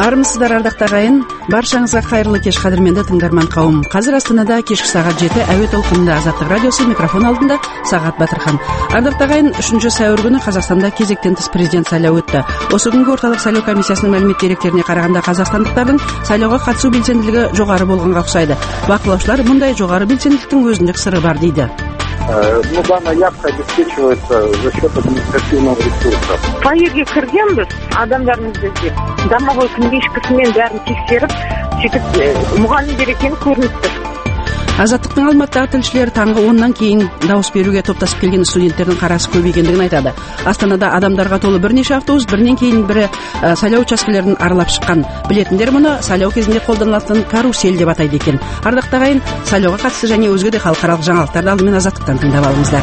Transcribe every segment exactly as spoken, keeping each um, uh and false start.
Армысыздар, ардактуу агайын. Баршаңызга кайырлы кеш, кадырменди тыңдарман кауым. Казыр Астанада кечки саат жети әуе толкунунда Азаттык радиосу, микрофон алдында Сагат Батырхан. Ардактуу агайын, үчүнчү сәуір күнү Казакстанда кезектен тыс президент шайлоо өттү. Осы күнгө орталык шайлоо комиссиясынын маалымет деректерине караганда казакстандыктардын шайлоого катышуу белсендүүлүгү жогору болгонго окшойт. Бакылоочулар мындай жогору белсендүүлүктүн өзүндүк сыры бар дейді. Ну, данная явка обеспечивается за счет административного ресурса. По жерге кіргенбіз, адамдарымызды іздеп, домовой книжкасымен бәрін тексеріп, сөйтіп мұғалімдер екені көрініп тұр. Азаттыктын Алматыдагы тилчилери таңғы ондан кейін дауыс берүүгө топташып келген студенттердин карасы көбөйгөндүгүн айтады. Астанада адамдарга толуу бир нече автобус биринен кийин бири шайлоо участкелерин аралап чыккан. Билетиндер муну шайлоо кезинде колдонулатын карусель деп атайды экен. Ардактуу агайын, шайлоого катыштуу жана өзгө да халкаралык жаңылыктарды алдымен Азаттыктан тыңдап алыңыздар.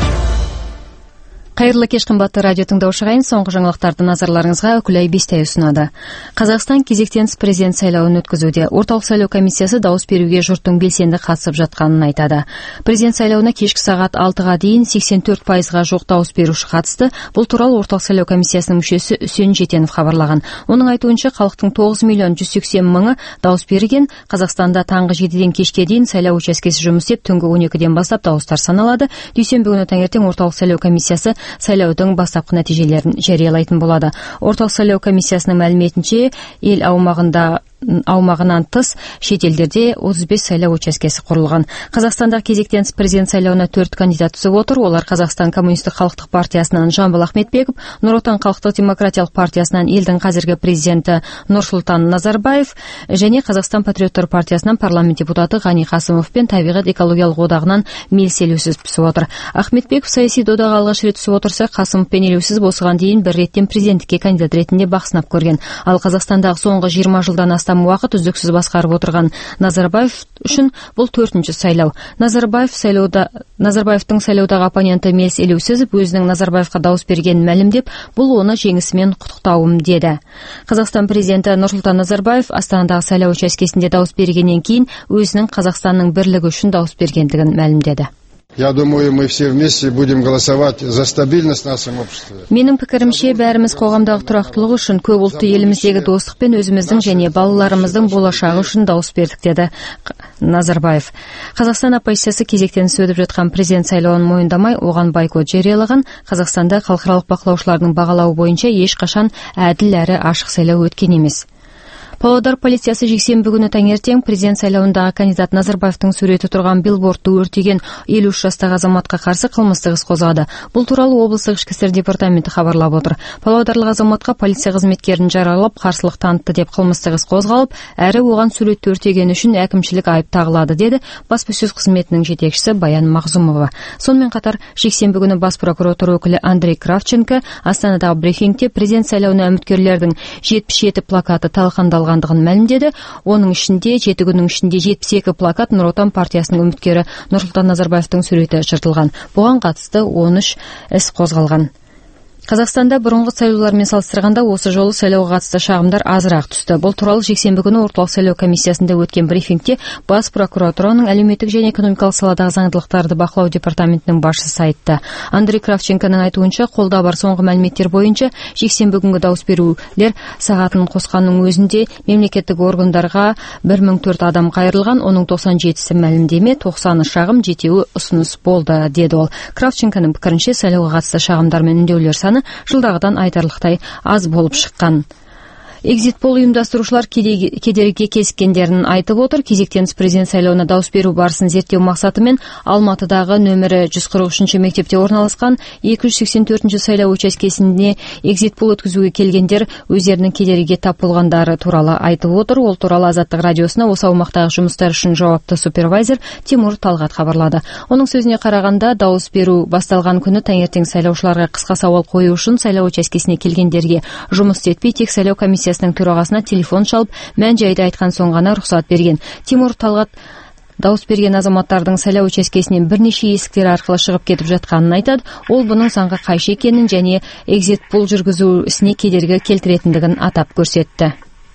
Кайырлы кеш, кымбаттуу радио тыңдоочу агайын. Соңку жаңылыктарды назарларыңызга Өкүлай Бестей sunады. Казакстан кезектен тыс президент шайлоонун өткөзүүдө. Орталык шайлоо комиссиясы дауыс берүүгө журттун белсенди катышып жатканын айтады. Президент шайлоона кечки саат алтыга дейин сексен төрт пайызга жук дауыс берүүчү катышты. Бул тууралуу орталык шайлоо комиссиясынын мүчөсү Үсөн Жетенов кабарлаган. Онун айтуунча, калктын тогуз миллион жүз сексен мыңы дауыс берген. Казакстанда таңгы жетиден кечке дейин шайлоо учаскеси жумуш істеп, түнгү он экиден баштап дауыстар саналады. Дүйшөмбү күнү таңертең орталык шайлоо комиссиясы шайлоодун баштапкы натижелерин жарыялайтын болады. Орталык шайлоо комиссиясынын маалиметинче, эл аумагында аумагынан тыс чет элдерде отуз беш шайлоо учаскеси курулган. Казакстандагы кезектен тыс президент шайлоона төрт кандидат түзүп отур. Олар Казакстан коммунисттик калктык партиясынан Жамбыл Ахметбеков, Нур Отан калктык демократиялык партиясынан элдин казирги президенти Нурсултан Назарбаев және Казакстан патриоттор партиясынан парламент депутаты Гани Касымов пен Табигат экологиялык одагынан Мелис Элеусиз түсүп отур. Ахметбеков саясий доодага алгач рет түсүп отурса, Касымов пен Элеусиз осыған дейин бир реттен президенттикке кандидат ретинде бак сынап көргөн. Ал Казакстандагы соңку жыйырма жылдан астам убакыт үздүксүз башкарып отурган Назарбаев үчүн бул төртүнчү шайлоо. Назарбаев шайлоодо Назарбаевдин шайлоодагы оппоненти Мелис Элеусиз өзүнүн Назарбаевга дауыс бергенин маалимдеп, бул оны жеңисимен куттуктауым деди. Казакстан президенти Нурсултан Назарбаев Астанадагы шайлоо учаскесинде дауыс бергенден кийин өзүнүн Казакстандын бирлиги үчүн дауыс бергендигин маалимдеди. Я думаю, мы все вместе будем голосовать за стабильность в нашем обществе. Менин пикиримче, баарыбыз коомдагы турактуулук үчүн, көп улттуу элимиздеги достук пен өзүбүздүн және балаларымыздын болашагы үчүн дауыс бердик, деди Назарбаев. Казакстан оппозициясы кезектен тыс өтүп жаткан президент шайлоонун моюндамай, оган бойкот жарыялаган. Казакстанда калкаралык бакылоочулардын багалауы боюнча эч качан адил әрі ашык шайлоо өткөн эмес. Павлодар полициясы жексенбі күнү таңертең президент шайлоундагы кандидат Назарбаевдин сүрөтү турган билбордду өртөгөн элүү үч жаштагы азаматка каршы кылмыстык иш козгады. Бул тууралуу облустук ички иштер департаменти кабарлап отур. Павлодарлык азаматка полиция кызметкерин жаралап, каршылык таанытты деп кылмыстык иш козголуп, әрі оган сүрөттү өртөгөн үчүн әкимчилик айып тагылады, деди баспасөз кызметинин жетекчиси Баян Магзумова. Сонун катар, жексенбі күнү бас прокуратура өкүлү Андрей Кравченко Астанадагы брифингде президент шайлоонуна үмүткерлердин жетимиш жети плакаты талкандалган андыгын маалимдеди. Онун ичинде жети күнүн ичинде жетимиш эки плакат Нур Отан партиясынын үмүткөрү Нурсултан Назарбаевдин сүрөтү чыртылган. Буга катысты он үч иш козголган. Казакстанда бурунку шайлоолор менен салыштырганда осы жолу шайлоого катысты шагымдар азыраак түстү. Бул тууралуу жексенбі күнү орталык шайлоо комиссиясында өткөн брифингде бас прокуратуранын әлеуметтик жана экономикалык саладагы заңдылыктарды бакылоо департаментинин башчысы айтты. Андрей Кравченконун айтуунча, колдо бар соңку маалиметтер боюнча жексенбі күнгө дауыс берүүлер саатын коскандын өзүндө мемлекеттик органдарга бир миң төрт адам кайрылган, онун токсон жетиси маалимдеме, токсону шагым, жетеуи усунус болду, деди ол. Кравченконун пикиринче, шайлоого катысты шагымдар менен үндөөлөр саны жылдагыдан айтарлыктай аз болуп чыккан. Экзит-пол уюмдастырушулар кедерги кезиккендерин айтып отур. Кезектен тыс президент шайлоона дауыс берүү барысын зерттөө максаты менен Алматыдагы нөмүрү жүз кырк үчүнчү мектепте орналашкан эки жүз сексен төртүнчү шайлоо учаскесине экзит-пол өткөзүүгө келгендер өздеринин кедергиге тап болгондары тууралуу айтып отур. Ол тууралуу Азаттык радиосуна осы аумактагы жумуштар үчүн жауаптуу супервайзер Тимур Талгат кабарлады. Онун сөзүнө караганда, дауыс берүү башталган күнү таңертең шайлоочуларга кыска сабал коюу үчүн шайлоо учаскесине келгендерге жумуш жетпей, тек шайлоо комиссиясынын төрагасына телефон чалып, мән жайды айткан соң гана уруксат берген. Тимур Талгат дауыс берген азаматтардын шайлоо учаскесинен бир нече эсиктер аркылуу чыгып кетип жатканын айтат. Ол бунун заңга кайшы экенин және экзит-пол жүргүзүүсүнө кедерги келтиретиндигин атап көрсөттү.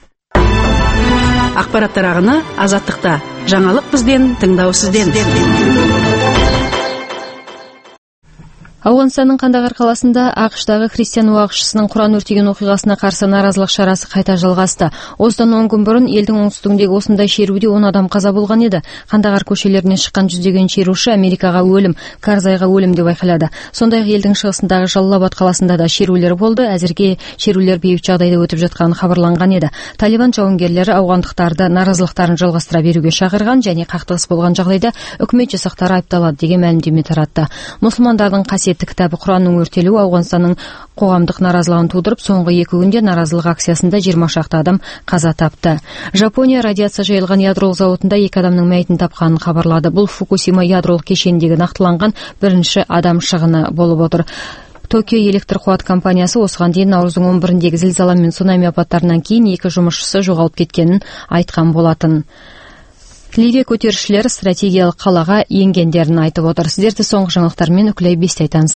Акпараттар агыны Азаттыкта. Жаңылык бизден, тыңдоо сизден. Ауғанстанның Кандагар қаласында АКШтағы христиан уағызшысының Құран өртеген оқиғасына қарсы наразылық шарасы қайта жалғасты. Осыдан он күн бұрын елдің оңтүстігіндегі осындай шеруде он адам қаза болған еді. Кандагар көшелеріне шыққан жүздеген шеруші Америкаға өлім, Карзайға өлім деп айқайлады. Сондай-ақ елдің шығысындағы Жаллабад қаласында да шерулер болды. Әзірге шерулер бейбіт жағдайда өтіп жатқаны хабарланған еді. Талибан жауынгерлері ауғандықтарды наразылықтарын жалғастыра беруге шақырған және қақтығыс болған жағдайда үкімет жасақтары айыпталады деген мәлімдеме таратты. Мұсылмандардың қасиетті кітабы Құранның өртелуі Ауғанстанның қоғамдық наразылығын тудырып, соңғы екі күнде наразылық акциясында жиырма шақты адам қаза тапты. Жапония радиация жайылған ядролық зауытында екі адамның мәйітін тапқанын хабарлады. Бұл Фукусима ядролық кешеніндегі нақтыланған бірінші адам шығыны болып отыр. Токио электр қуат компаниясы осыған дейін наурыздың он біріндегі зілзала мен цунами апаттарынан кейін екі жұмысшысы жоғалып кеткенін айтқан болатын. Ливия көтерілісшілері стратегиялық қалаға енгендерін айтып отыр. Сіздерді соңғы жаңалықтармен үкілей бесте айтамыз.